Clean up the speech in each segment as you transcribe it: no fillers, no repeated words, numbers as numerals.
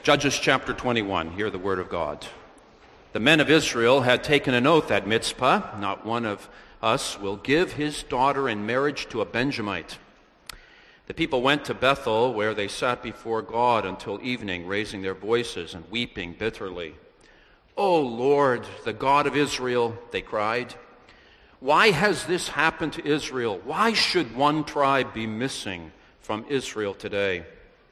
Judges chapter 21, hear the word of God. The men of Israel had taken an oath at Mizpah, not one of us will give his daughter in marriage to a Benjamite. The people went to Bethel, where they sat before God until evening, raising their voices and weeping bitterly. "O Lord, the God of Israel," they cried, "why has this happened to Israel? Why should one tribe be missing from Israel today?"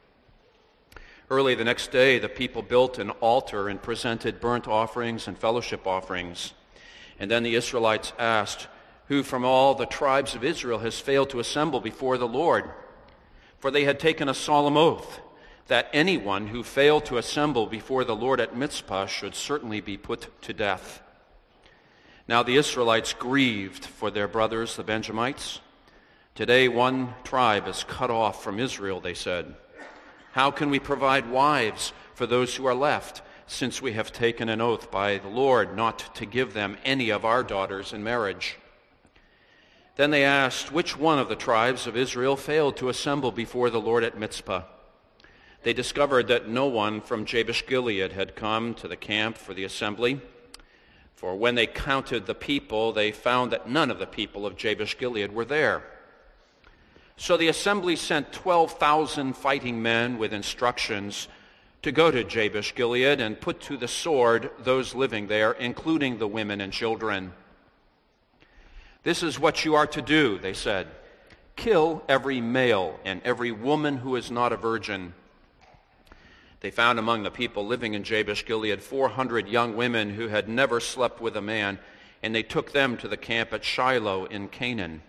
Early the next day, the people built an altar and presented burnt offerings and fellowship offerings. And then the Israelites asked, "Who from all the tribes of Israel has failed to assemble before the Lord?" For they had taken a solemn oath that anyone who failed to assemble before the Lord at Mizpah should certainly be put to death. Now the Israelites grieved for their brothers, the Benjamites. "Today one tribe is cut off from Israel," they said. "How can we provide wives for those who are left, since we have taken an oath by the Lord not to give them any of our daughters in marriage?" Then they asked, which one of the tribes of Israel failed to assemble before the Lord at Mizpah? They discovered that no one from Jabesh-Gilead had come to the camp for the assembly. For when they counted the people, they found that none of the people of Jabesh-Gilead were there. So the assembly sent 12,000 fighting men with instructions to go to Jabesh-Gilead and put to the sword those living there, including the women and children. "This is what you are to do," they said. "Kill every male and every woman who is not a virgin." They found among the people living in Jabesh-Gilead 400 young women who had never slept with a man, and they took them to the camp at Shiloh in Canaan.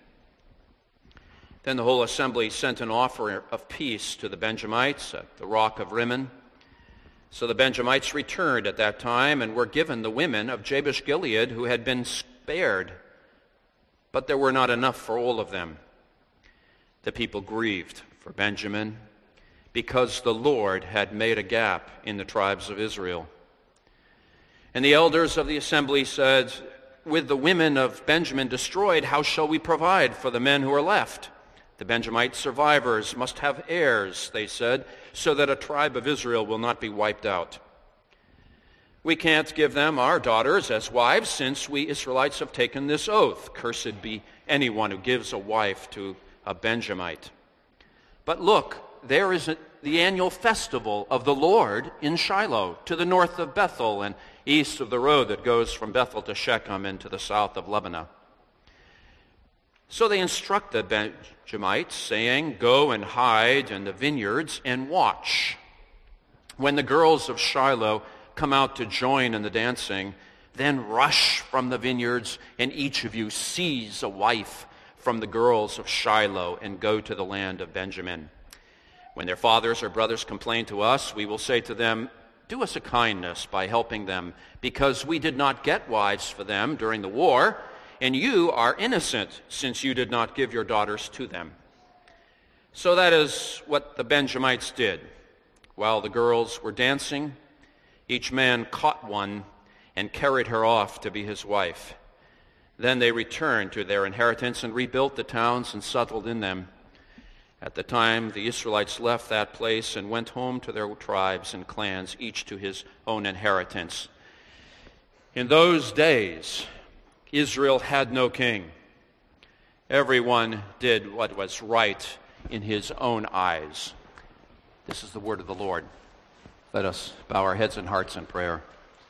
Then the whole assembly sent an offer of peace to the Benjamites at the rock of Rimmon. So the Benjamites returned at that time and were given the women of Jabesh-Gilead who had been spared, but there were not enough for all of them. The people grieved for Benjamin because the Lord had made a gap in the tribes of Israel. And the elders of the assembly said, "With the women of Benjamin destroyed, how shall we provide for the men who are left? The Benjamite survivors must have heirs," they said, "so that a tribe of Israel will not be wiped out. We can't give them our daughters as wives, since we Israelites have taken this oath. Cursed be anyone who gives a wife to a Benjamite. But look, there is the annual festival of the Lord in Shiloh, to the north of Bethel and east of the road that goes from Bethel to Shechem and to the south of Lebanon." So they instruct the Benjamites, saying, "Go and hide in the vineyards and watch. When the girls of Shiloh come out to join in the dancing, then rush from the vineyards, and each of you seize a wife from the girls of Shiloh and go to the land of Benjamin. When their fathers or brothers complain to us, we will say to them, 'Do us a kindness by helping them, because we did not get wives for them during the war, and you are innocent, since you did not give your daughters to them.'" So that is what the Benjamites did. While the girls were dancing, each man caught one and carried her off to be his wife. Then they returned to their inheritance and rebuilt the towns and settled in them. At the time, the Israelites left that place and went home to their tribes and clans, each to his own inheritance. In those days, Israel had no king. Everyone did what was right in his own eyes. This is the word of the Lord. Let us bow our heads and hearts in prayer.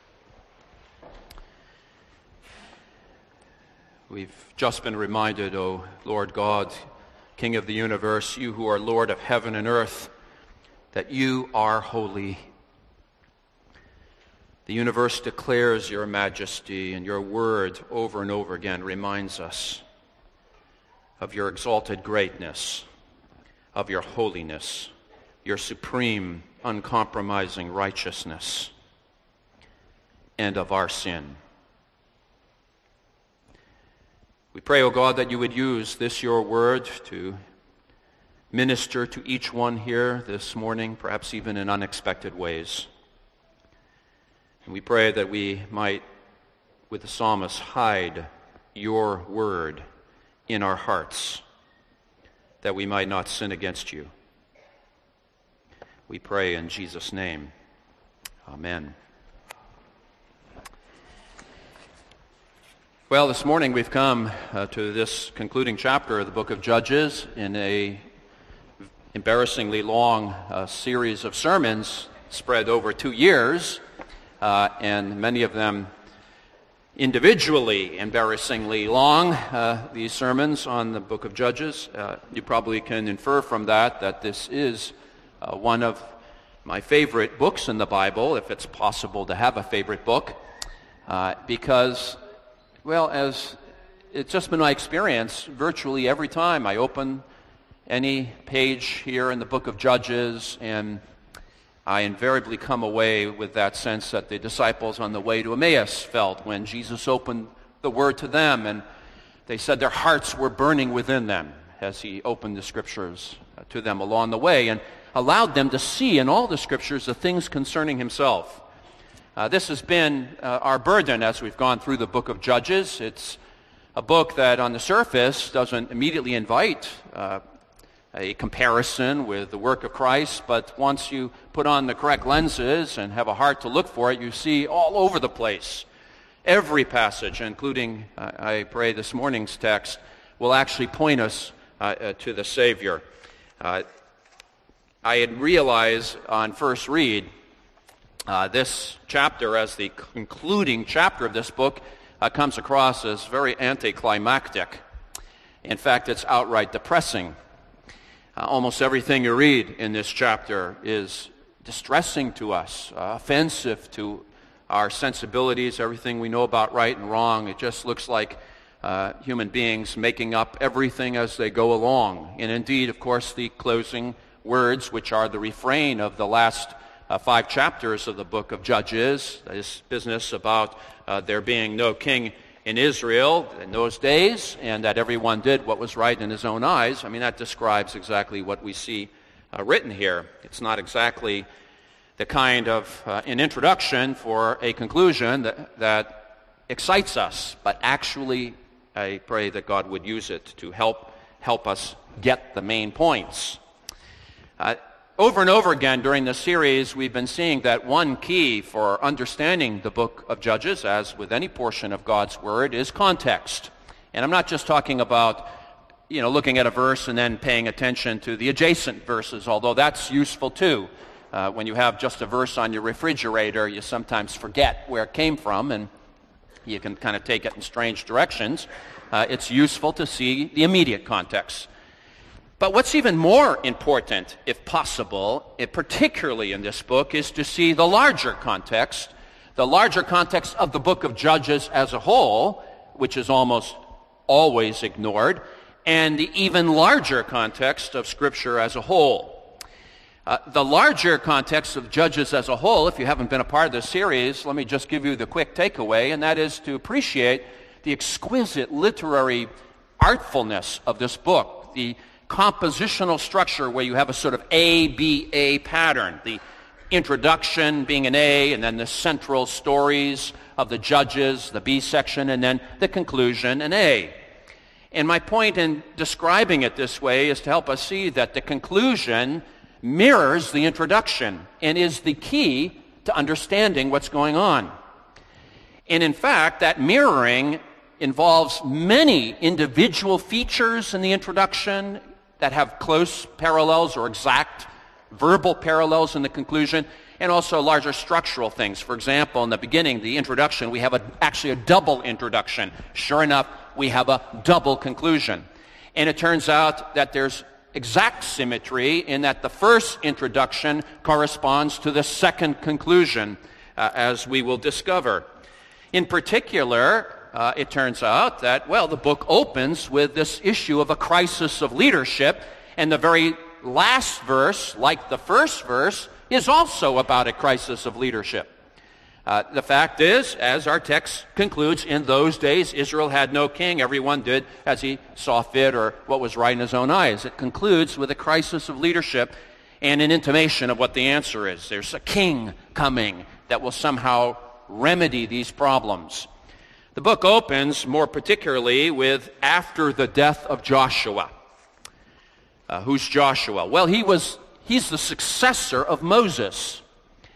We've just been reminded, O Lord God, King of the universe, you who are Lord of heaven and earth, that you are holy. The universe declares your majesty, and your word over and over again reminds us of your exalted greatness, of your holiness, your supreme, uncompromising righteousness, and of our sin. We pray, O God, that you would use this, your word, to minister to each one here this morning, perhaps even in unexpected ways. And we pray that we might, with the psalmist, hide your word in our hearts, that we might not sin against you. We pray in Jesus' name. Amen. Well, this morning we've come to this concluding chapter of the book of Judges in a embarrassingly long series of sermons spread over 2 years, and many of them individually embarrassingly long, these sermons on the book of Judges. You probably can infer from that this is one of my favorite books in the Bible, if it's possible to have a favorite book, because, well, as it's just been my experience, virtually every time I open any page here in the book of Judges, and I invariably come away with that sense that the disciples on the way to Emmaus felt when Jesus opened the Word to them, and they said their hearts were burning within them as he opened the Scriptures to them along the way and allowed them to see in all the Scriptures the things concerning himself. This has been our burden as we've gone through the book of Judges. It's a book that on the surface doesn't immediately invite a comparison with the work of Christ, but once you put on the correct lenses and have a heart to look for it, you see all over the place. Every passage, including, I pray, this morning's text, will actually point us to the Savior. I had realized on first read this chapter as the concluding chapter of this book comes across as very anticlimactic. In fact, it's outright depressing. Almost everything you read in this chapter is distressing to us, offensive to our sensibilities, everything we know about right and wrong. It just looks like human beings making up everything as they go along. And indeed, of course, the closing words, which are the refrain of the last 5 chapters of the book of Judges, this business about there being no king in Israel in those days, and that everyone did what was right in his own eyes. I mean, that describes exactly what we see written here. It's not exactly the kind of an introduction for a conclusion that excites us, but actually I pray that God would use it to help us get the main points. Over and over again during this series, we've been seeing that one key for understanding the book of Judges, as with any portion of God's Word, is context. And I'm not just talking about, looking at a verse and then paying attention to the adjacent verses, although that's useful too. When you have just a verse on your refrigerator, you sometimes forget where it came from, and you can kind of take it in strange directions. It's useful to see the immediate context. But what's even more important, if possible, particularly in this book, is to see the larger context of the book of Judges as a whole, which is almost always ignored, and the even larger context of Scripture as a whole. The larger context of Judges as a whole, if you haven't been a part of this series, let me just give you the quick takeaway, and that is to appreciate the exquisite literary artfulness of this book, the compositional structure where you have a sort of A-B-A pattern, the introduction being an A, and then the central stories of the judges, the B section, and then the conclusion, an A. And my point in describing it this way is to help us see that the conclusion mirrors the introduction and is the key to understanding what's going on. And in fact, that mirroring involves many individual features in the introduction that have close parallels or exact verbal parallels in the conclusion, and also larger structural things. For example, in the beginning, the introduction, we have actually a double introduction. Sure enough, we have a double conclusion. And it turns out that there's exact symmetry in that the first introduction corresponds to the second conclusion, as we will discover. In particular, it turns out that, the book opens with this issue of a crisis of leadership, and the very last verse, like the first verse, is also about a crisis of leadership. The fact is, as our text concludes, in those days Israel had no king. Everyone did as he saw fit or what was right in his own eyes. It concludes with a crisis of leadership and an intimation of what the answer is. There's a king coming that will somehow remedy these problems. The book opens more particularly with after the death of Joshua. Who's Joshua? Well, he's the successor of Moses.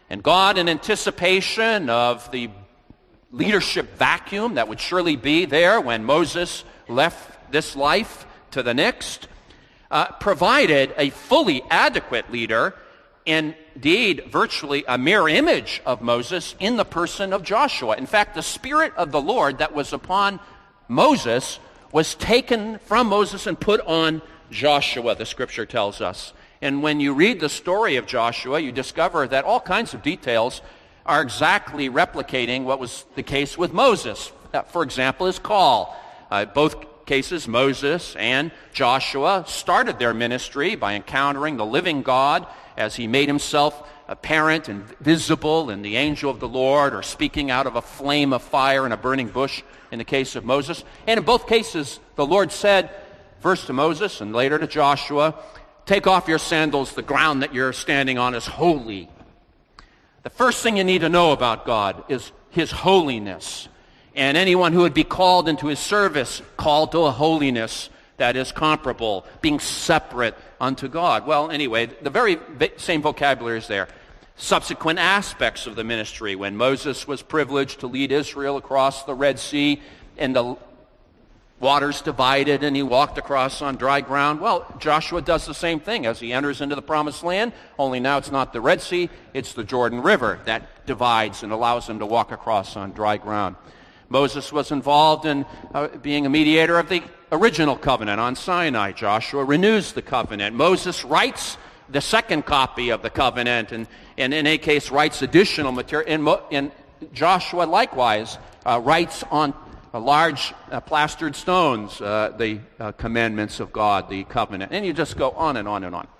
And God, in anticipation of the leadership vacuum that would surely be there when Moses left this life to the next, provided a fully adequate leader, indeed virtually a mirror image of Moses in the person of Joshua. In fact, the Spirit of the Lord that was upon Moses was taken from Moses and put on Joshua, the Scripture tells us. And when you read the story of Joshua, you discover that all kinds of details are exactly replicating what was the case with Moses. For example, his call. Both cases, Moses and Joshua started their ministry by encountering the living God as he made himself apparent and visible in the angel of the Lord, or speaking out of a flame of fire in a burning bush in the case of Moses. And in both cases, the Lord said, first to Moses and later to Joshua, "Take off your sandals, the ground that you're standing on is holy." The first thing you need to know about God is his holiness. And anyone who would be called into his service, called to a holiness that is comparable, being separate unto God. Well, anyway, the very same vocabulary is there. Subsequent aspects of the ministry, when Moses was privileged to lead Israel across the Red Sea and the waters divided and he walked across on dry ground. Well, Joshua does the same thing as he enters into the Promised Land, only now it's not the Red Sea, it's the Jordan River that divides and allows him to walk across on dry ground. Moses was involved in being a mediator of the original covenant on Sinai. Joshua renews the covenant. Moses writes the second copy of the covenant, and in any case writes additional material. And Joshua likewise writes on large plastered stones the commandments of God, the covenant. And you just go on and on and on.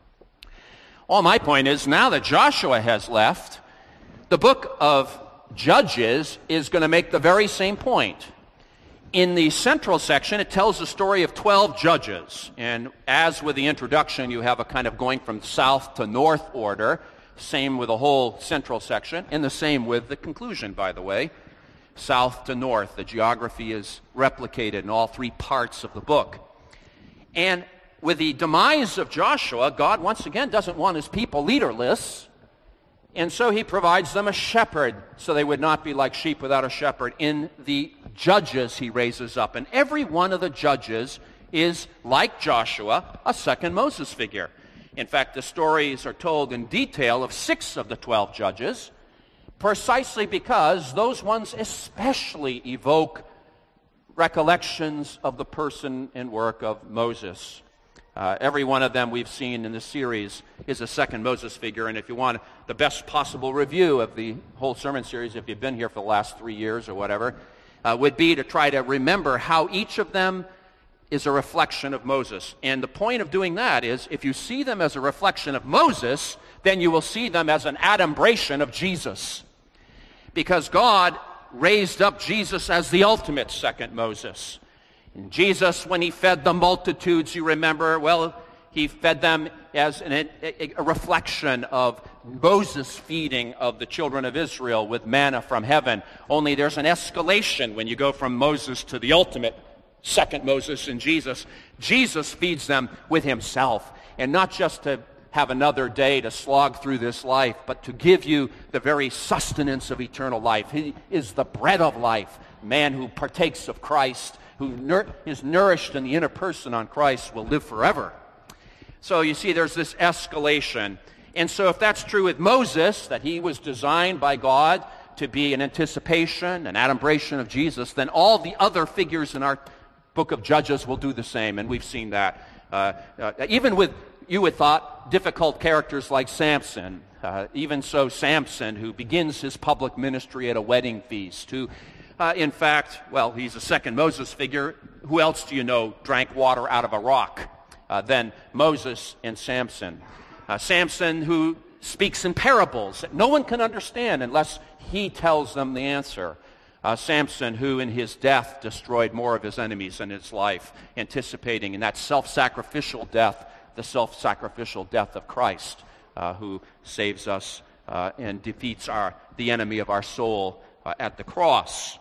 All my point is, now that Joshua has left, the book of Judges is going to make the very same point. In the central section, it tells the story of 12 judges. And as with the introduction, you have a kind of going from south to north order. Same with the whole central section, and the same with the conclusion, by the way. South to north, the geography is replicated in all three parts of the book. And with the demise of Joshua, God once again doesn't want his people leaderless. And so he provides them a shepherd, so they would not be like sheep without a shepherd. In the judges he raises up. And every one of the judges is, like Joshua, a second Moses figure. In fact, the stories are told in detail of 6 of the 12 judges, precisely because those ones especially evoke recollections of the person and work of Moses. Every one of them we've seen in the series is a second Moses figure, and if you want the best possible review of the whole sermon series, if you've been here for the last 3 years or whatever, would be to try to remember how each of them is a reflection of Moses. And the point of doing that is, if you see them as a reflection of Moses, then you will see them as an adumbration of Jesus. Because God raised up Jesus as the ultimate second Moses. And Jesus, when he fed the multitudes, you remember, well, he fed them as a reflection of Moses' feeding of the children of Israel with manna from heaven. Only there's an escalation when you go from Moses to the ultimate second Moses in Jesus. Jesus feeds them with himself, and not just to have another day to slog through this life, but to give you the very sustenance of eternal life. He is the bread of life. Man who partakes of Christ, who is nourished in the inner person on Christ, will live forever. So you see, there's this escalation. And so if that's true with Moses, that he was designed by God to be an anticipation, an adumbration of Jesus, then all the other figures in our book of Judges will do the same, and we've seen that. Even with, you would thought, difficult characters like Samson. Even so, Samson, who begins his public ministry at a wedding feast, who in fact, well, he's a second Moses figure. Who else do you know drank water out of a rock than Moses and Samson? Samson, who speaks in parables that no one can understand unless he tells them the answer. Samson, who in his death destroyed more of his enemies in his life, anticipating in that self-sacrificial death, the self-sacrificial death of Christ, who saves us and defeats the enemy of our soul at the cross.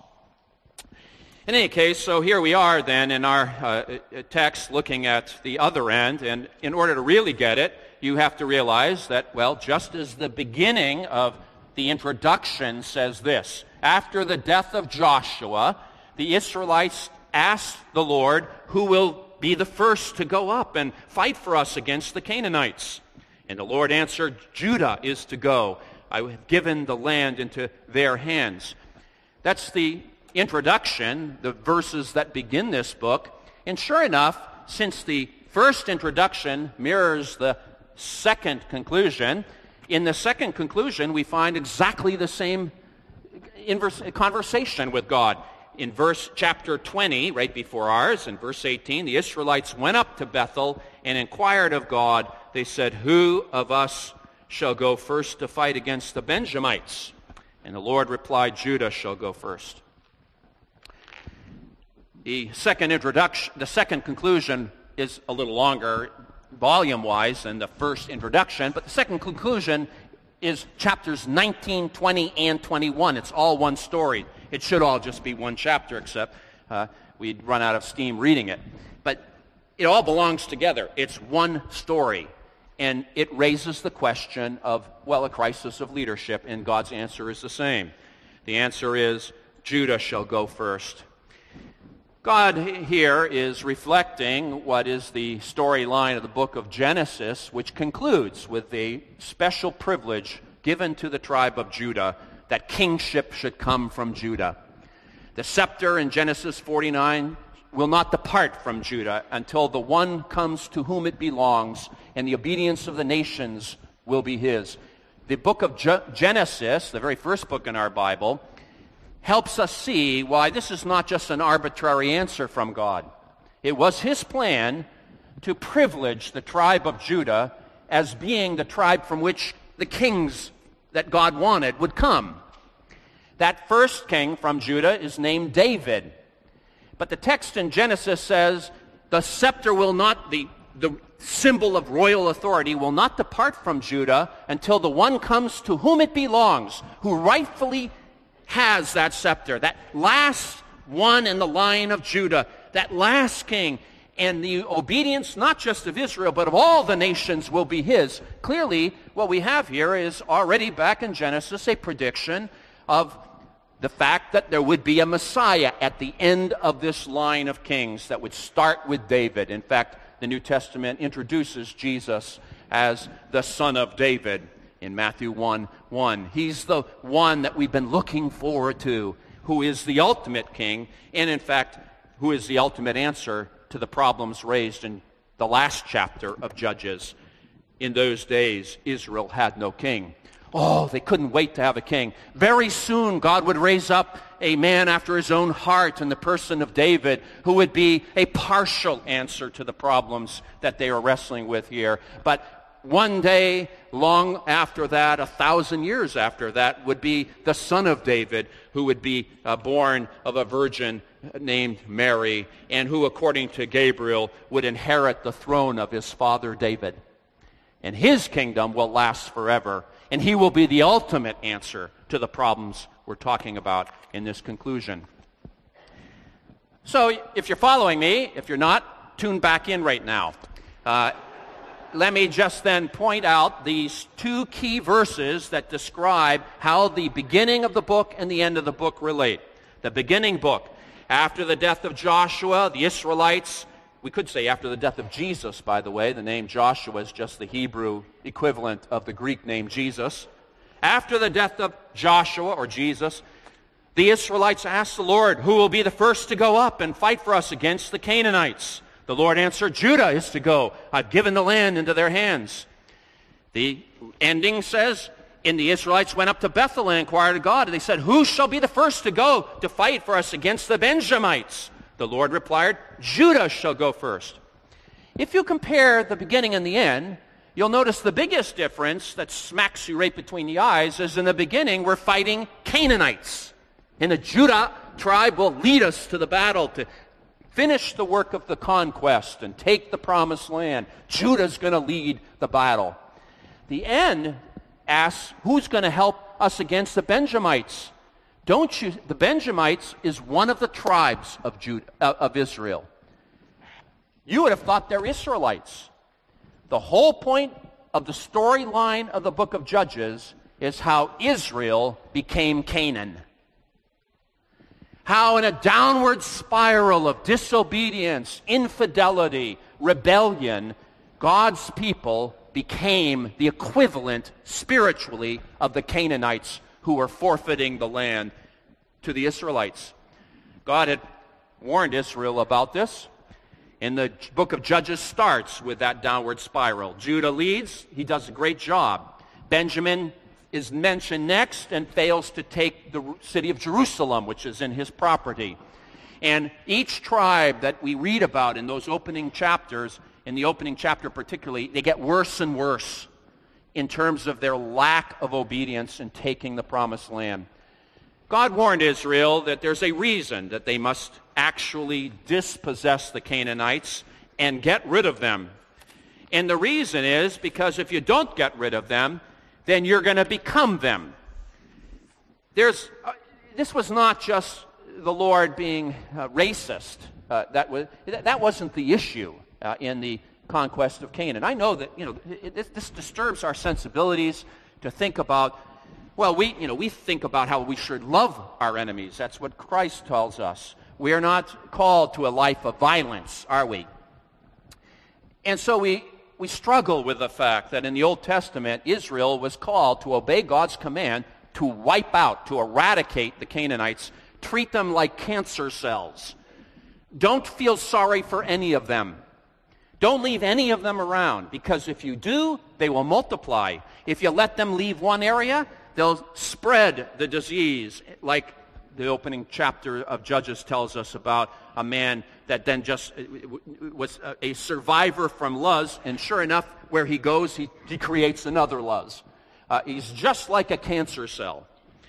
In any case, so here we are then in our text looking at the other end, and in order to really get it, you have to realize that, well, just as the beginning of the introduction says this, after the death of Joshua, the Israelites asked the Lord, who will be the first to go up and fight for us against the Canaanites? And the Lord answered, Judah is to go. I have given the land into their hands. That's the introduction, the verses that begin this book. And sure enough, since the first introduction mirrors the second conclusion, in the second conclusion we find exactly the same conversation with God. In chapter 20, right before ours, in verse 18, the Israelites went up to Bethel and inquired of God. They said, who of us shall go first to fight against the Benjamites? And the Lord replied, Judah shall go first. The second conclusion is a little longer volume-wise than the first introduction, but the second conclusion is chapters 19, 20, and 21. It's all one story. It should all just be one chapter, except we'd run out of steam reading it. But it all belongs together. It's one story. And it raises the question of, well, a crisis of leadership, and God's answer is the same. The answer is, Judah shall go first. God here is reflecting what is the storyline of the book of Genesis, which concludes with a special privilege given to the tribe of Judah, that kingship should come from Judah. The scepter in Genesis 49 will not depart from Judah until the one comes to whom it belongs, and the obedience of the nations will be his. The book of Genesis, the very first book in our Bible, helps us see why this is not just an arbitrary answer from God. It was his plan to privilege the tribe of Judah as being the tribe from which the kings that God wanted would come. That first king from Judah is named David. But the text in Genesis says the scepter will not, the symbol of royal authority will not depart from Judah until the one comes to whom it belongs, who rightfully has that scepter, that last one in the line of Judah, that last king. And the obedience not just of Israel, but of all the nations will be his. Clearly, what we have here is already back in Genesis a prediction of the fact that there would be a Messiah at the end of this line of kings that would start with David. In fact, the New Testament introduces Jesus as the son of David in Matthew 1:1. He's the one that we've been looking forward to, who is the ultimate king, and in fact, who is the ultimate answer to the problems raised in the last chapter of Judges. In those days, Israel had no king. Oh, they couldn't wait to have a king. Very soon, God would raise up a man after his own heart in the person of David, who would be a partial answer to the problems that they are wrestling with here. But one day, long after that, 1,000 years after that, would be the son of David, who would be born of a virgin named Mary, and who, according to Gabriel, would inherit the throne of his father David. And his kingdom will last forever, and he will be the ultimate answer to the problems we're talking about in this conclusion. So, if you're following me, if you're not, tune back in right now. Let me just then point out these two key verses that describe how the beginning of the book and the end of the book relate. The beginning book, after the death of Joshua, the Israelites, we could say after the death of Jesus, by the way. The name Joshua is just the Hebrew equivalent of the Greek name Jesus. After the death of Joshua, or Jesus, the Israelites asked the Lord, who will be the first to go up and fight for us against the Canaanites? The Lord answered, Judah is to go. I've given the land into their hands. The ending says, and the Israelites went up to Bethel and inquired of God. And they said, who shall be the first to go to fight for us against the Benjamites? The Lord replied, Judah shall go first. If you compare the beginning and the end, you'll notice the biggest difference that smacks you right between the eyes is in the beginning we're fighting Canaanites. And the Judah tribe will lead us to the battle to finish the work of the conquest and take the promised land. Judah's going to lead the battle. The end asks, who's going to help us against the Benjamites? The Benjamites is one of the tribes of Israel. You would have thought they're Israelites. The whole point of the storyline of the book of Judges is how Israel became Canaan. How in a downward spiral of disobedience, infidelity, rebellion, God's people became the equivalent spiritually of the Canaanites who were forfeiting the land to the Israelites. God had warned Israel about this. And the book of Judges starts with that downward spiral. Judah leads. He does a great job. Benjamin is mentioned next and fails to take the city of Jerusalem, which is in his property. And each tribe that we read about in those opening chapters, in the opening chapter particularly, they get worse and worse in terms of their lack of obedience in taking the promised land. God warned Israel that there's a reason that they must actually dispossess the Canaanites and get rid of them. And the reason is because if you don't get rid of them, then you're going to become them. This was not just the Lord being racist. That wasn't the issue in the conquest of Canaan. I know that this disturbs our sensibilities to think about. Well, we think about how we should love our enemies. That's what Christ tells us. We are not called to a life of violence, are we? And so we struggle with the fact that in the Old Testament, Israel was called to obey God's command to wipe out, to eradicate the Canaanites, treat them like cancer cells. Don't feel sorry for any of them. Don't leave any of them around, because if you do, they will multiply. If you let them leave one area, they'll spread the disease, like the opening chapter of Judges tells us about a man that then just was a survivor from Luz, and sure enough, where he goes, he creates another Luz. He's just like a cancer cell.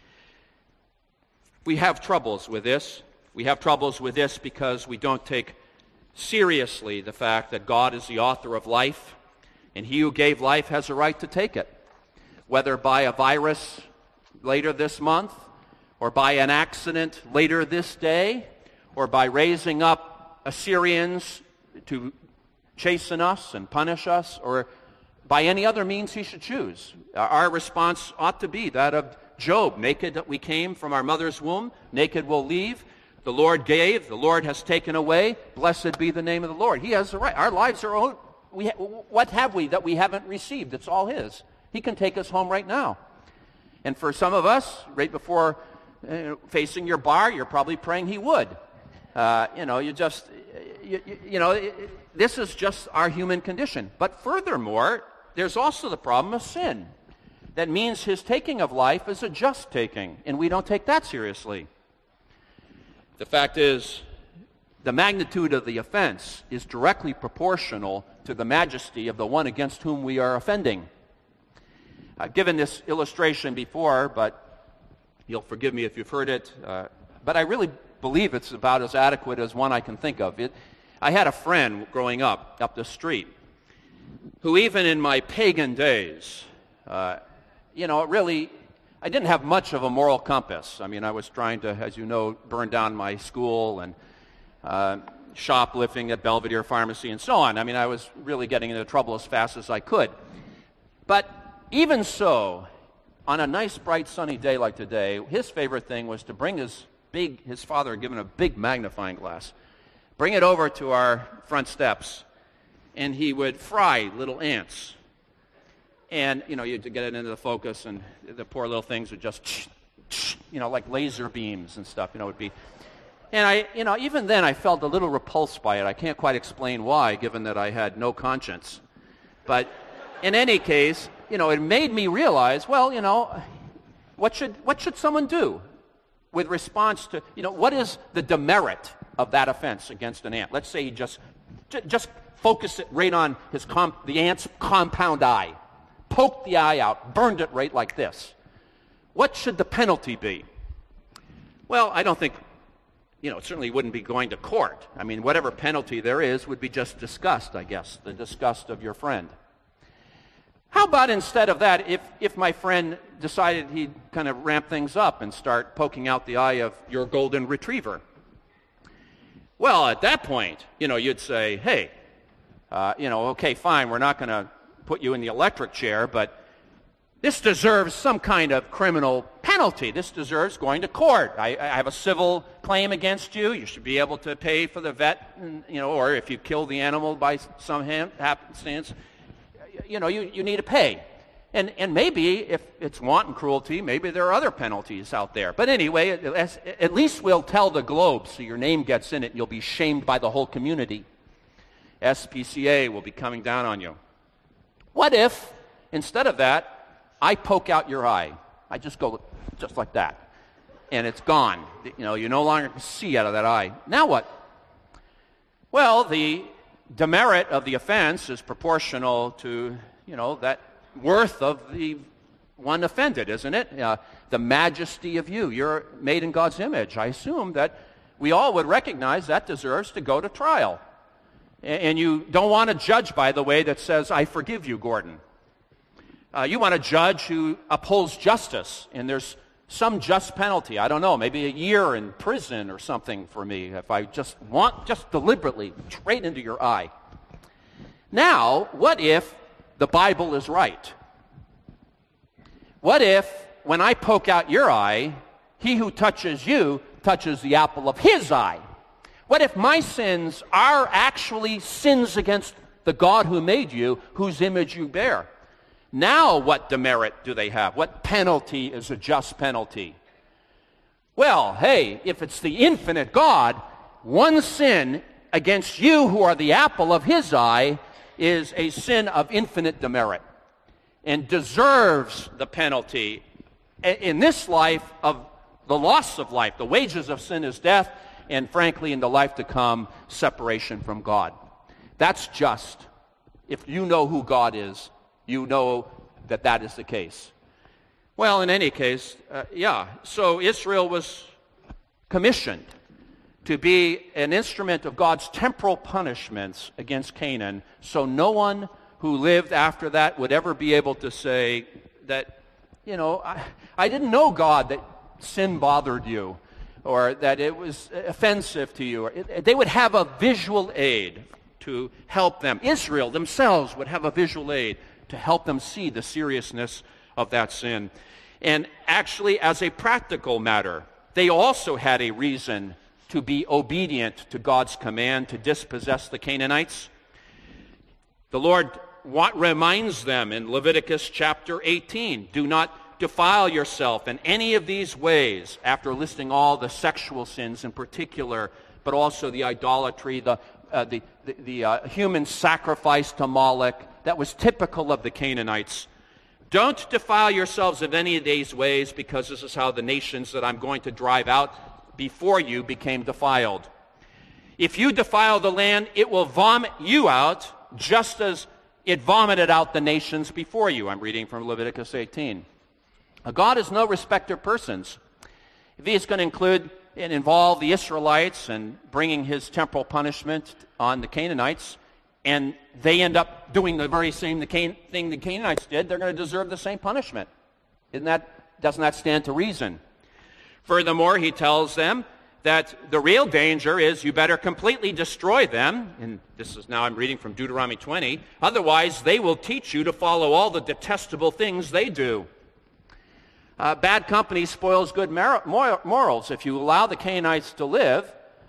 We have troubles with this. We have troubles with this because we don't take seriously the fact that God is the author of life, and he who gave life has a right to take it. Whether by a virus later this month, or by an accident later this day, or by raising up Assyrians to chasten us and punish us, or by any other means he should choose. Our response ought to be that of Job. Naked we came from our mother's womb, naked we'll leave. The Lord gave, the Lord has taken away. Blessed be the name of the Lord. He has the right. Our lives are own. What have we that we haven't received? It's all his. He can take us home right now. And for some of us, right before facing your bar, you're probably praying he would. This is just our human condition. But furthermore, there's also the problem of sin. That means his taking of life is a just taking, and we don't take that seriously. The fact is, the magnitude of the offense is directly proportional to the majesty of the one against whom we are offending. I've given this illustration before, but you'll forgive me if you've heard it. But I really believe it's about as adequate as one I can think of. I had a friend growing up the street who even in my pagan days, really, I didn't have much of a moral compass. I mean, I was trying to, as you know, burn down my school and shoplifting at Belvedere Pharmacy and so on. I mean, I was really getting into trouble as fast as I could. But even so, on a nice, bright, sunny day like today, his favorite thing was to bring his father had given a big magnifying glass, bring it over to our front steps, and he would fry little ants. And, you'd get it into the focus, and the poor little things would just, like laser beams and stuff, would be. And even then I felt a little repulsed by it. I can't quite explain why, given that I had no conscience. But in any case, it made me realize, what should someone do with response to, what is the demerit of that offense against an ant? Let's say he just focused it right on the ant's compound eye. Poked the eye out, burned it right like this. What should the penalty be? Well, I don't think, it certainly wouldn't be going to court. I mean, whatever penalty there is would be just disgust, I guess, the disgust of your friend. How about instead of that, if my friend decided he'd kind of ramp things up and start poking out the eye of your golden retriever? Well, at that point, you'd say, hey, okay, fine, we're not going to put you in the electric chair, but this deserves some kind of criminal penalty. This deserves going to court. I have a civil claim against you. You should be able to pay for the vet, or if you kill the animal by some happenstance, you need to pay. And maybe if it's wanton cruelty, maybe there are other penalties out there. But anyway, at least we'll tell the Globe so your name gets in it and you'll be shamed by the whole community. SPCA will be coming down on you. What if, instead of that, I poke out your eye? I just go just like that. And it's gone. You no longer can see out of that eye. Now what? Well, the demerit of the offense is proportional to, that worth of the one offended, isn't it? The majesty of you. You're made in God's image. I assume that we all would recognize that deserves to go to trial. And you don't want a judge, by the way, that says, I forgive you, Gordon. You want a judge who upholds justice, and there's some just penalty. I don't know, maybe a year in prison or something for me if I just deliberately straight into your eye. Now, what if the Bible is right? What if, when I poke out your eye, he who touches you touches the apple of his eye? What if my sins are actually sins against the God who made you, whose image you bear? Now what demerit do they have? What penalty is a just penalty? Well, hey, if it's the infinite God, one sin against you who are the apple of his eye is a sin of infinite demerit and deserves the penalty in this life of the loss of life. The wages of sin is death, and frankly, in the life to come, separation from God. That's just. If you know who God is, you know that that is the case. Well, in any case, so Israel was commissioned to be an instrument of God's temporal punishments against Canaan, so no one who lived after that would ever be able to say that, I didn't know, God, that sin bothered you, or that it was offensive to you. They would have a visual aid to help them. Israel themselves would have a visual aid to help them see the seriousness of that sin. And actually, as a practical matter, they also had a reason to be obedient to God's command to dispossess the Canaanites. The Lord reminds them in Leviticus chapter 18, do not defile yourself in any of these ways, after listing all the sexual sins in particular, but also the idolatry, the human sacrifice to Moloch that was typical of the Canaanites. Don't defile yourselves in any of these ways, because this is how the nations that I'm going to drive out before you became defiled. If you defile the land, it will vomit you out, just as it vomited out the nations before you. I'm reading from Leviticus 18. God is no respecter of persons. If he is going to include and involve the Israelites and bringing his temporal punishment on the Canaanites, and they end up doing the very same thing the Canaanites did, they're going to deserve the same punishment. Doesn't that stand to reason? Furthermore, he tells them that the real danger is you better completely destroy them. And this is now I'm reading from Deuteronomy 20. Otherwise, they will teach you to follow all the detestable things they do. Bad company spoils good morals. If you allow the Canaanites to live,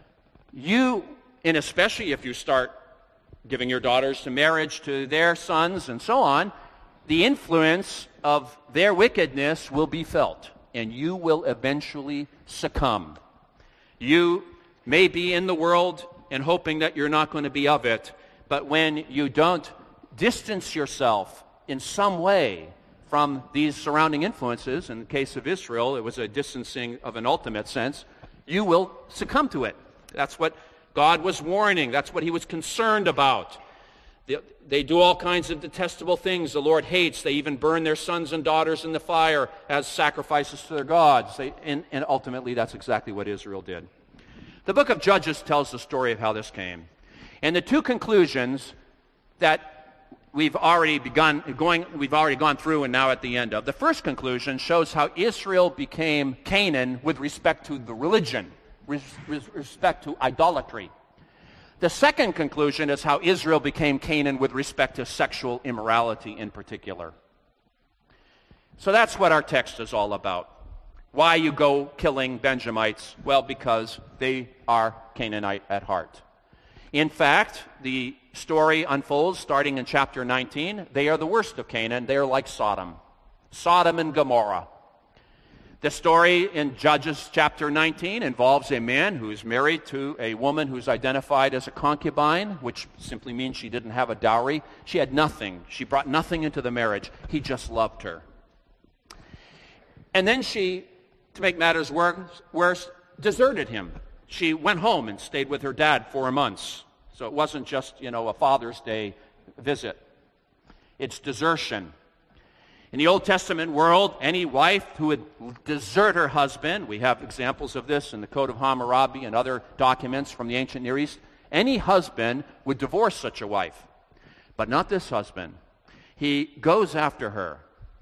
and especially if you start giving your daughters to marriage to their sons and so on, the influence of their wickedness will be felt, and you will eventually succumb. You may be in the world and hoping that you're not going to be of it, but when you don't distance yourself in some way from these surrounding influences, in the case of Israel, it was a distancing of an ultimate sense, you will succumb to it. That's what God was warning. That's what he was concerned about. They do all kinds of detestable things the Lord hates. They even burn their sons and daughters in the fire as sacrifices to their gods. And ultimately, that's exactly what Israel did. The book of Judges tells the story of how this came. And the two conclusions that we've already gone through and now at the end of. The first conclusion shows how Israel became Canaan with respect to the religion, with respect to idolatry. The second conclusion is how Israel became Canaan with respect to sexual immorality in particular. So that's what our text is all about. Why you go killing Benjamites? Well, because they are Canaanite at heart. In fact, the story unfolds starting in chapter 19. They are the worst of Canaan. They are like Sodom and Gomorrah. The story in Judges chapter 19 involves a man who is married to a woman who's identified as a concubine, which simply means she didn't have a dowry. She had nothing. She brought nothing into the marriage. He just loved her. And then she, to make matters worse, deserted him. She went home and stayed with her dad 4 months. So it wasn't just, a Father's Day visit. It's desertion. In the Old Testament world, any wife who would desert her husband, we have examples of this in the Code of Hammurabi and other documents from the ancient Near East, any husband would divorce such a wife. But not this husband. He goes after her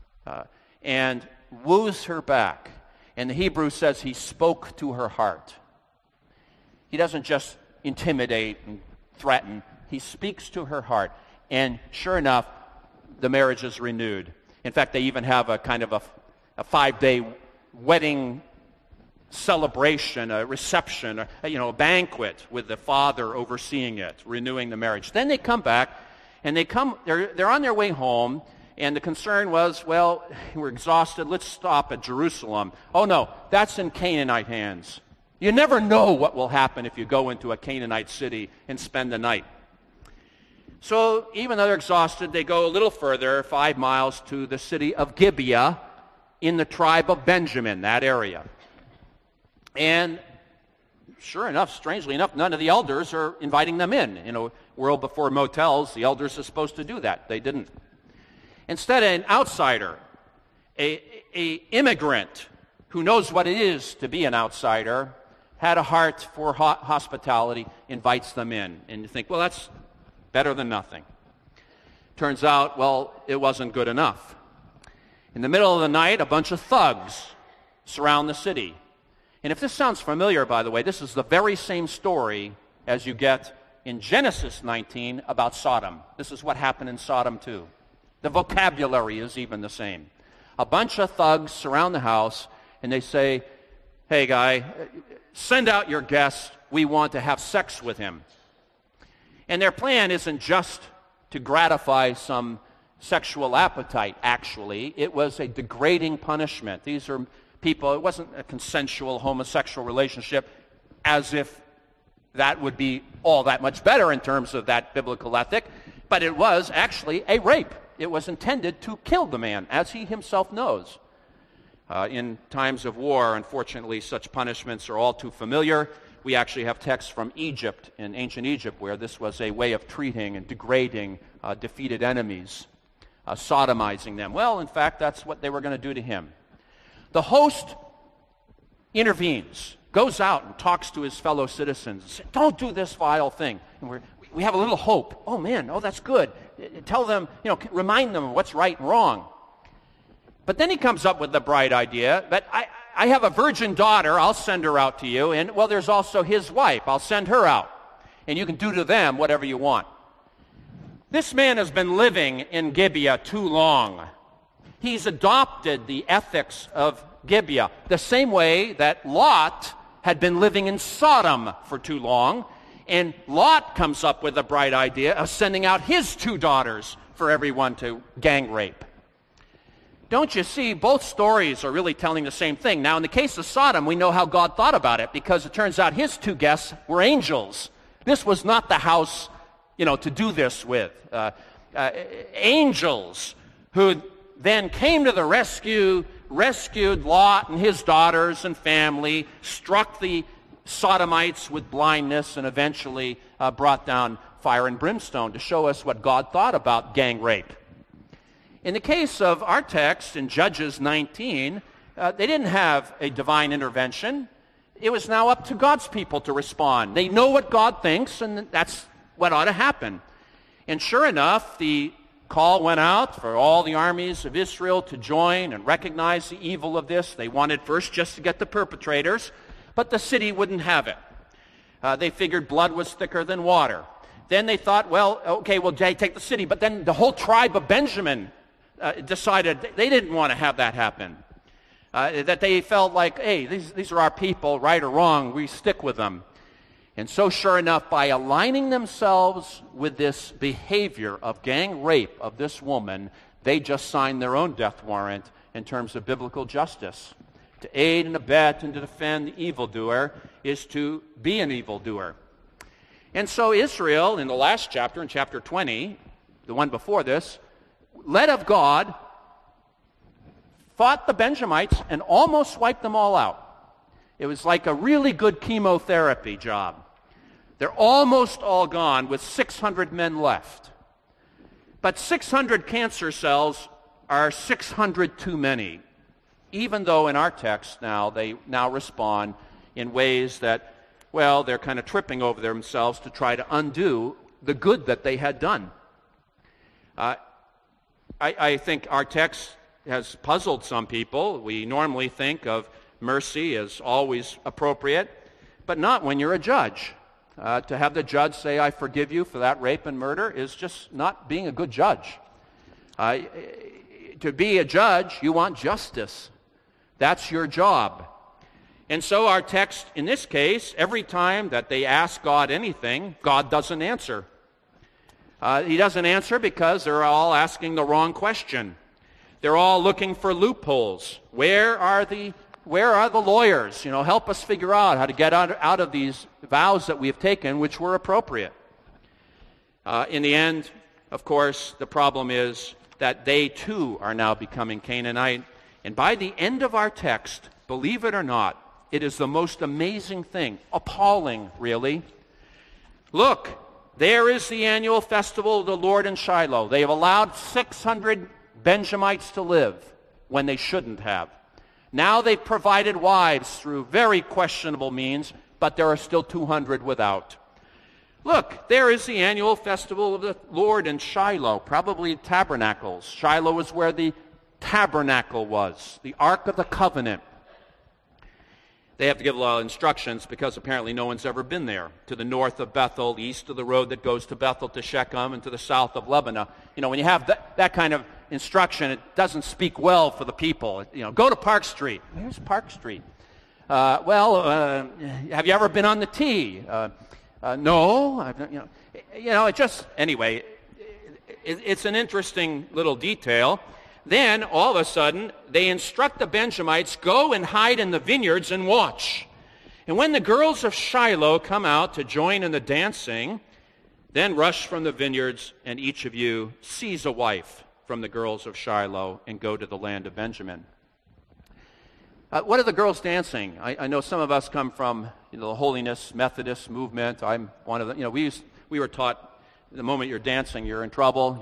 and woos her back. And the Hebrew says he spoke to her heart. He doesn't just intimidate and threaten. He speaks to her heart. And sure enough, the marriage is renewed. In fact, they even have a kind of a 5-day wedding celebration, a reception, a banquet with the father overseeing it, renewing the marriage. Then they come back, and they're on their way home, and the concern was, well, we're exhausted, let's stop at Jerusalem. Oh no, that's in Canaanite hands. You never know what will happen if you go into a Canaanite city and spend the night. So even though they're exhausted, they go a little further, 5 miles, to the city of Gibeah in the tribe of Benjamin, that area. And sure enough, strangely enough, none of the elders are inviting them in. In a world before motels, the elders are supposed to do that. They didn't. Instead, an outsider, a immigrant who knows what it is to be an outsider, had a heart for hospitality, invites them in. And you think, well, that's better than nothing. Turns out, well, it wasn't good enough. In the middle of the night, a bunch of thugs surround the city. And if this sounds familiar, by the way, this is the very same story as you get in Genesis 19 about Sodom. This is what happened in Sodom too. The vocabulary is even the same. A bunch of thugs surround the house, and they say, hey, guy, send out your guest. We want to have sex with him. And their plan isn't just to gratify some sexual appetite, actually. It was a degrading punishment. These are people, it wasn't a consensual homosexual relationship, as if that would be all that much better in terms of that biblical ethic, but it was actually a rape. It was intended to kill the man, as he himself knows. In times of war, unfortunately, such punishments are all too familiar. We actually have texts from Egypt, in ancient Egypt, where this was a way of treating and degrading defeated enemies, sodomizing them. Well, in fact, that's what they were going to do to him. The host intervenes, goes out and talks to his fellow citizens. Says, don't do this vile thing. And we have a little hope. Oh, man, that's good. Tell them, remind them of what's right and wrong. But then he comes up with the bright idea that I have a virgin daughter, I'll send her out to you, and, well, there's also his wife, I'll send her out, and you can do to them whatever you want. This man has been living in Gibeah too long. He's adopted the ethics of Gibeah, the same way that Lot had been living in Sodom for too long, and Lot comes up with the bright idea of sending out his 2 daughters for everyone to gang rape. Don't you see, both stories are really telling the same thing. Now, in the case of Sodom, we know how God thought about it, because it turns out his 2 guests were angels. This was not the house, to do this with. Angels who then came to the rescue, rescued Lot and his daughters and family, struck the Sodomites with blindness, and eventually brought down fire and brimstone to show us what God thought about gang rape. In the case of our text in Judges 19, they didn't have a divine intervention. It was now up to God's people to respond. They know what God thinks, and that's what ought to happen. And sure enough, the call went out for all the armies of Israel to join and recognize the evil of this. They wanted first just to get the perpetrators, but the city wouldn't have it. They figured blood was thicker than water. Then they thought, well, okay, we'll take the city. But then the whole tribe of Benjamin decided they didn't want to have that happen. That they felt like, hey, these are our people, right or wrong, we stick with them. And so sure enough, by aligning themselves with this behavior of gang rape of this woman, they just signed their own death warrant in terms of biblical justice. To aid and abet and to defend the evildoer is to be an evildoer. And so Israel, in the last chapter, in chapter 20, the one before this, led of God, fought the Benjamites and almost wiped them all out. It was like a really good chemotherapy job. They're almost all gone with 600 men left. But 600 cancer cells are 600 too many, even though in our text now they now respond in ways that, well, they're kind of tripping over themselves to try to undo the good that they had done. I think our text has puzzled some people. We normally think of mercy as always appropriate, but not when you're a judge. To have the judge say, I forgive you for that rape and murder is just not being a good judge. To be a judge, you want justice. That's your job. And so our text, in this case, every time that they ask God anything, God doesn't answer. He doesn't answer because they're all asking the wrong question. They're all looking for loopholes. Where are the lawyers? Help us figure out how to get out of these vows that we have taken, which were appropriate. In the end, of course, the problem is that they too are now becoming Canaanite. And by the end of our text, believe it or not, it is the most amazing thing, appalling, really. Look, there is the annual festival of the Lord in Shiloh. They have allowed 600 Benjamites to live when they shouldn't have. Now they've provided wives through very questionable means, but there are still 200 without. Look, there is the annual festival of the Lord in Shiloh, probably tabernacles. Shiloh is where the tabernacle was, the Ark of the Covenant. They have to give a lot of instructions because apparently no one's ever been there. To the north of Bethel, east of the road that goes to Bethel to Shechem, and to the south of Lebanon. When you have that kind of instruction, it doesn't speak well for the people. Go to Park Street. Where's Park Street? Have you ever been on the T? No. Anyway, it's an interesting little detail. Then, all of a sudden, they instruct the Benjamites, go and hide in the vineyards and watch. And when the girls of Shiloh come out to join in the dancing, then rush from the vineyards, and each of you seize a wife from the girls of Shiloh and go to the land of Benjamin. What are the girls dancing? I know some of us come from the Holiness Methodist movement. I'm one of them. We were taught the moment you're dancing, you're in trouble.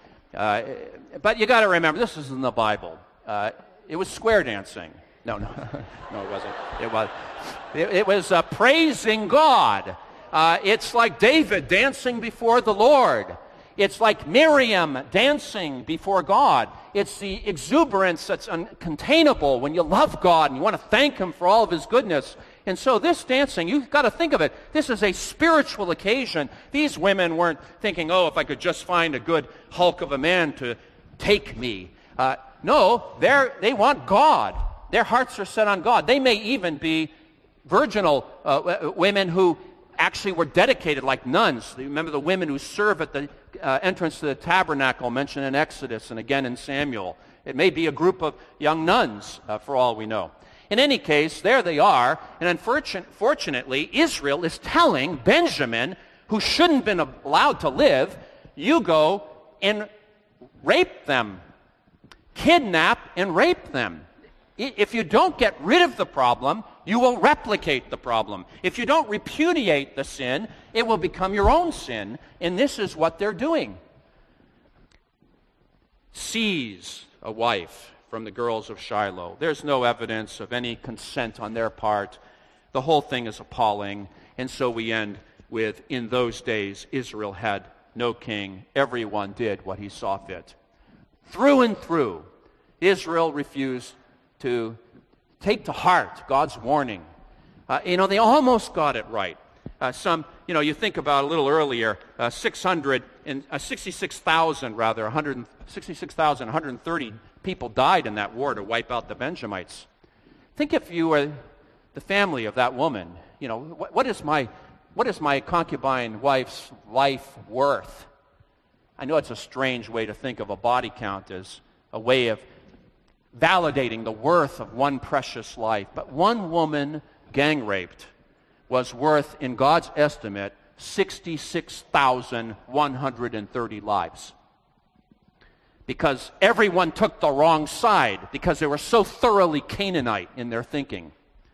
But you got to remember, this is in the Bible. It was square dancing. No, it wasn't. It was praising God. It's like David dancing before the Lord. It's like Miriam dancing before God. It's the exuberance that's uncontainable when you love God and you want to thank Him for all of His goodness. And so this dancing, you've got to think of it. This is a spiritual occasion. These women weren't thinking, if I could just find a good hulk of a man to take me. No, they want God. Their hearts are set on God. They may even be virginal women who actually were dedicated like nuns. Remember the women who serve at the entrance to the tabernacle mentioned in Exodus and again in Samuel. It may be a group of young nuns, for all we know. In any case, there they are, and unfortunately, Israel is telling Benjamin, who shouldn't have been allowed to live, you go and rape them, kidnap and rape them. If you don't get rid of the problem, you will replicate the problem. If you don't repudiate the sin, it will become your own sin, and this is what they're doing. Seize a wife from the girls of Shiloh. There's no evidence of any consent on their part. The whole thing is appalling, and so we end with, in those days, Israel had no king. Everyone did what he saw fit. Through and through, Israel refused to take to heart God's warning. They almost got it right. You think about a little earlier, 160,130 people died in that war to wipe out the Benjamites. Think if you were the family of that woman. What is my concubine wife's life worth? I know it's a strange way to think of a body count as a way of validating the worth of one precious life. But one woman gang raped was worth, in God's estimate, 66,130 lives. Because everyone took the wrong side, because they were so thoroughly Canaanite in their thinking.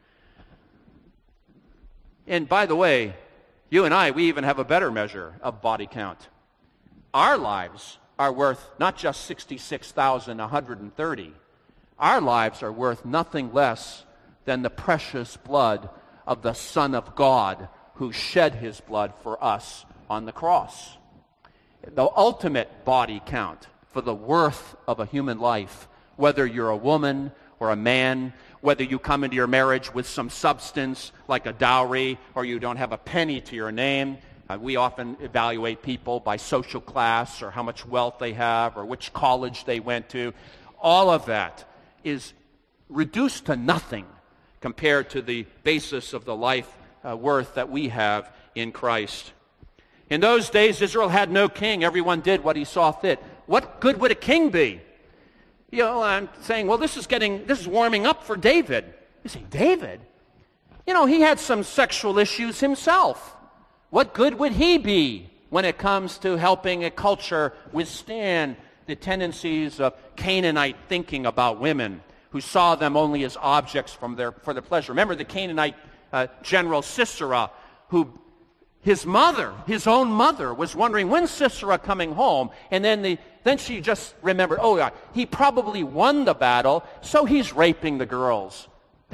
And by the way, you and I, we even have a better measure of body count. Our lives are worth not just 66,130. Our lives are worth nothing less than the precious blood of the Son of God who shed his blood for us on the cross. The ultimate body count for the worth of a human life, whether you're a woman or a man, whether you come into your marriage with some substance like a dowry or you don't have a penny to your name. We often evaluate people by social class or how much wealth they have or which college they went to. All of that is reduced to nothing compared to the basis of the life worth that we have in Christ. In those days, Israel had no king. Everyone did what he saw fit. What good would a king be? I'm saying, well, this is warming up for David. You say, David? He had some sexual issues himself. What good would he be when it comes to helping a culture withstand the tendencies of Canaanite thinking about women, who saw them only as objects for their pleasure? Remember the Canaanite general Sisera, who his own mother, was wondering, when's Sisera coming home? And then she just remembered, he probably won the battle, so he's raping the girls.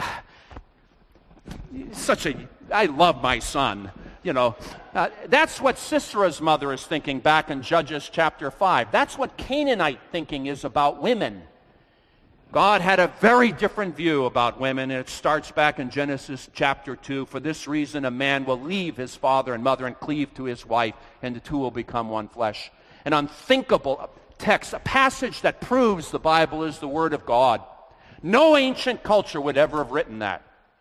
I love my son. That's what Sisera's mother is thinking back in Judges chapter 5. That's what Canaanite thinking is about women. God had a very different view about women, and it starts back in Genesis chapter 2. For this reason, a man will leave his father and mother and cleave to his wife, and the two will become one flesh. An unthinkable text, a passage that proves the Bible is the Word of God. No ancient culture would ever have written that.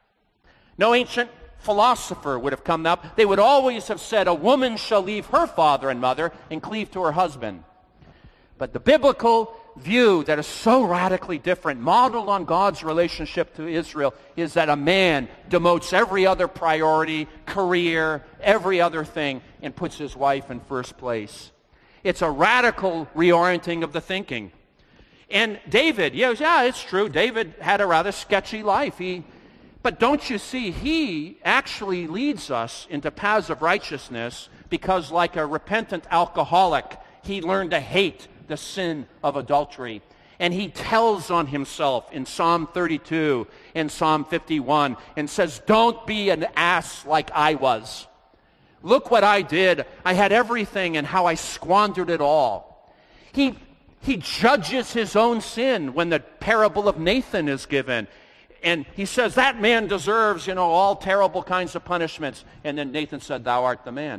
No ancient philosopher would have come up. They would always have said, a woman shall leave her father and mother and cleave to her husband. But the biblical view that is so radically different, modeled on God's relationship to Israel, is that a man demotes every other priority, career, every other thing, and puts his wife in first place. It's a radical reorienting of the thinking. And David, it's true, David had a rather sketchy life. But don't you see, he actually leads us into paths of righteousness because, like a repentant alcoholic, he learned to hate the sin of adultery. And he tells on himself in Psalm 32 and Psalm 51 and says, don't be an ass like I was. Look what I did. I had everything and how I squandered it all. He judges his own sin when the parable of Nathan is given. And he says, that man deserves, all terrible kinds of punishments. And then Nathan said, thou art the man.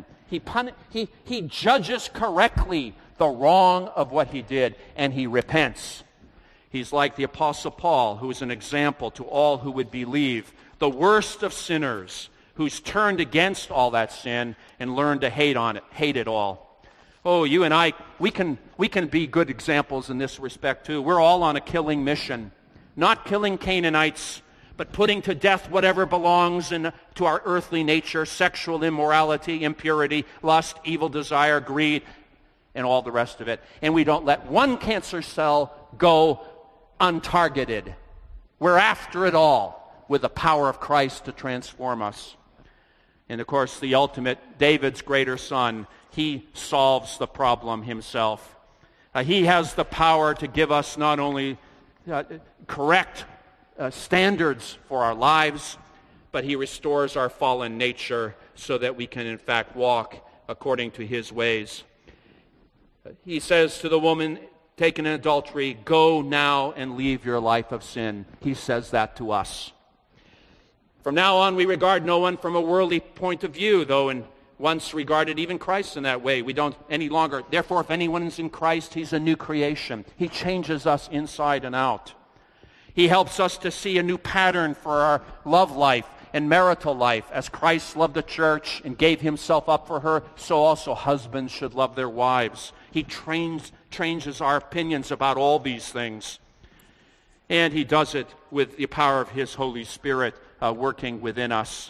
He judges correctly the wrong of what he did, and he repents. He's like the Apostle Paul, who is an example to all who would believe, the worst of sinners, who's turned against all that sin and learned to hate it all. Oh, you and I, we can be good examples in this respect too. We're all on a killing mission. Not killing Canaanites, but putting to death whatever belongs to our earthly nature, sexual immorality, impurity, lust, evil desire, greed, and all the rest of it. And we don't let one cancer cell go untargeted. We're after it all with the power of Christ to transform us. And of course, the ultimate, David's greater son, he solves the problem himself. He has the power to give us not only correct standards for our lives, but he restores our fallen nature so that we can in fact walk according to his ways. He says to the woman taken in adultery, go now and leave your life of sin. He says that to us. From now on, we regard no one from a worldly point of view, though in once regarded even Christ in that way. We don't any longer. Therefore, if anyone is in Christ, he's a new creation. He changes us inside and out. He helps us to see a new pattern for our love life and marital life. As Christ loved the church and gave himself up for her, so also husbands should love their wives. He changes our opinions about all these things. And he does it with the power of his Holy Spirit working within us.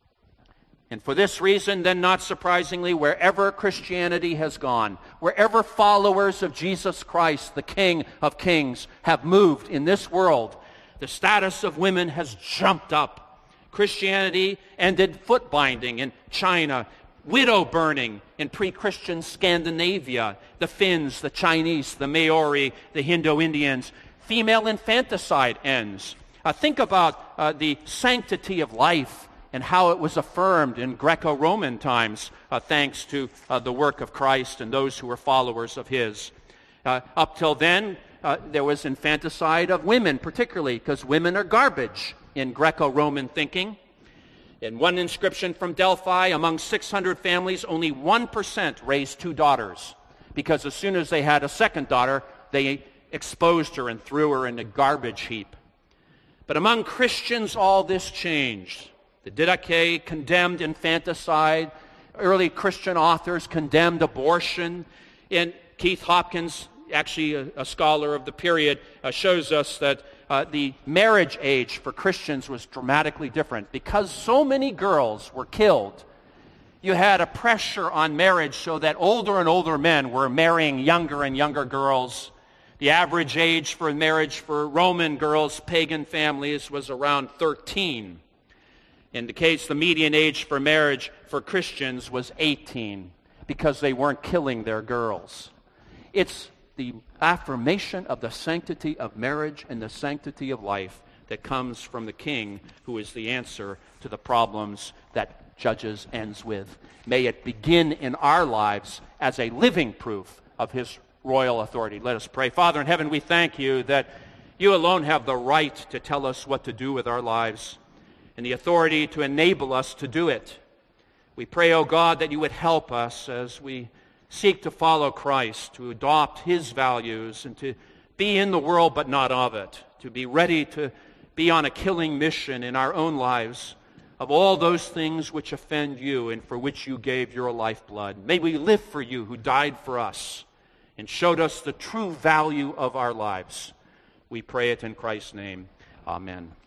And for this reason, then not surprisingly, wherever Christianity has gone, wherever followers of Jesus Christ, the King of Kings, have moved in this world, the status of women has jumped up. Christianity ended foot binding in China, widow burning in pre-Christian Scandinavia, the Finns, the Chinese, the Maori, the Indo-Indians. Female infanticide ends. Think about the sanctity of life and how it was affirmed in Greco-Roman times, thanks to the work of Christ and those who were followers of his. Up till then, there was infanticide of women, particularly because women are garbage in Greco-Roman thinking. In one inscription from Delphi, among 600 families, only 1% raised 2 daughters, because as soon as they had a second daughter, they exposed her and threw her in a garbage heap. But among Christians, all this changed. The Didache condemned infanticide. Early Christian authors condemned abortion. And Keith Hopkins, actually a scholar of the period, shows us that the marriage age for Christians was dramatically different. Because so many girls were killed, you had a pressure on marriage so that older and older men were marrying younger and younger girls. The average age for marriage for Roman girls, pagan families, was around 13. In the case, the median age for marriage for Christians was 18, because they weren't killing their girls. It's the affirmation of the sanctity of marriage and the sanctity of life that comes from the King, who is the answer to the problems that Judges ends with. May it begin in our lives as a living proof of his royal authority. Let us pray. Father in heaven, we thank you that you alone have the right to tell us what to do with our lives and the authority to enable us to do it. We pray, O God, that you would help us as we seek to follow Christ, to adopt his values, and to be in the world but not of it, to be ready to be on a killing mission in our own lives of all those things which offend you and for which you gave your lifeblood. May we live for you who died for us and showed us the true value of our lives. We pray it in Christ's name. Amen.